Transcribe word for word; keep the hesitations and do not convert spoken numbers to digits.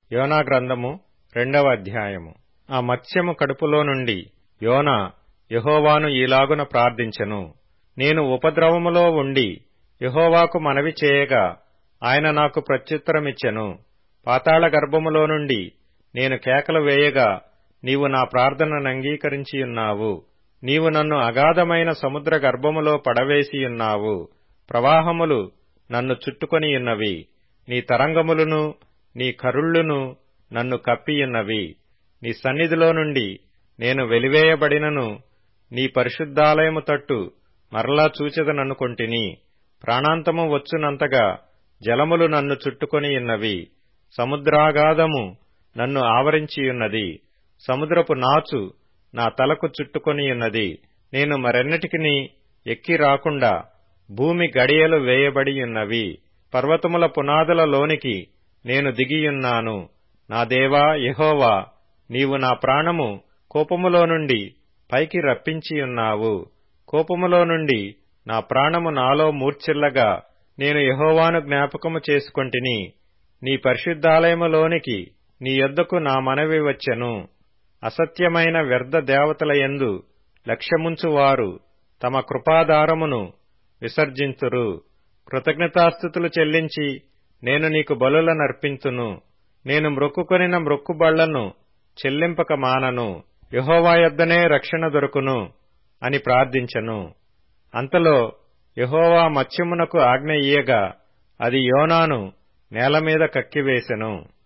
యోనా గ్రంథము రెండవ అధ్యాయము. ఆ మత్స్యము కడుపులో నుండి యోనా యెహోవాను ఈలాగున ప్రార్థించెను. నేను ఉపద్రవములో ఉండి యెహోవాకు మనవి చేయగా ఆయన నాకు ప్రత్యుత్తరమిచ్చెను. పాతాళ గర్భములో నుండి నేను కేకలు వేయగా నీవు నా ప్రార్థనను అంగీకరించియున్నావు. నీవు నన్ను అగాధమైన సముద్ర గర్భములో పడవేసియున్నావు. ప్రవాహములు నన్ను చుట్టుకొనియున్నవి. నీ తరంగములును నీ కరుళ్ళును నన్ను కప్పియున్నవి. నీ సన్నిధిలో నుండి నేను వెలివేయబడినను నీ పరిశుద్ధాలయము తట్టు మరలా చూచెదననుకొంటిని. ప్రాణాంతము వచ్చునంతగా జలములు నన్ను చుట్టుకొనియున్నవి. సముద్రాగాధము నన్ను ఆవరించియున్నది. సముద్రపు నాచు నా తలకు చుట్టుకొనియున్నది. నేను మరెన్నటికిని ఎక్కి రాకుండా భూమి గడియలు వేయబడియున్నవి. పర్వతముల పునాదుల లోనికి నేను దిగియున్నాను. నా దేవా యెహోవా, నీవు నా ప్రాణము కోపములో నుండి పైకి రప్పించియున్నావు. కోపములో నుండి నా ప్రాణము నాలో మూర్ఛిల్లగా నేను యెహోవాను జ్ఞాపకము చేసుకొంటిని. నీ పరిశుద్ధాలయములోనికి నీ యొద్దకు నా మనవి వచ్చెను. అసత్యమైన వ్యర్థ దేవతల యందు లక్ష్యముంచువారు తమ కృపాధారమును విసర్జింతురు. కృతజ్ఞతాస్తుతులు చెల్లించి నేను నీకు బలులనర్పింతును. నేను మ్రొక్కుకొనిన మ్రొక్కుబళ్లను చెల్లింపక మానను. యెహోవా యొద్దనే రక్షణ దొరుకును అని ప్రార్థించెను. అంతలో యెహోవా మత్స్యమునకు ఆజ్ఞ ఇయ్యగా అది యోనాను నేలమీద కక్కివేసెను.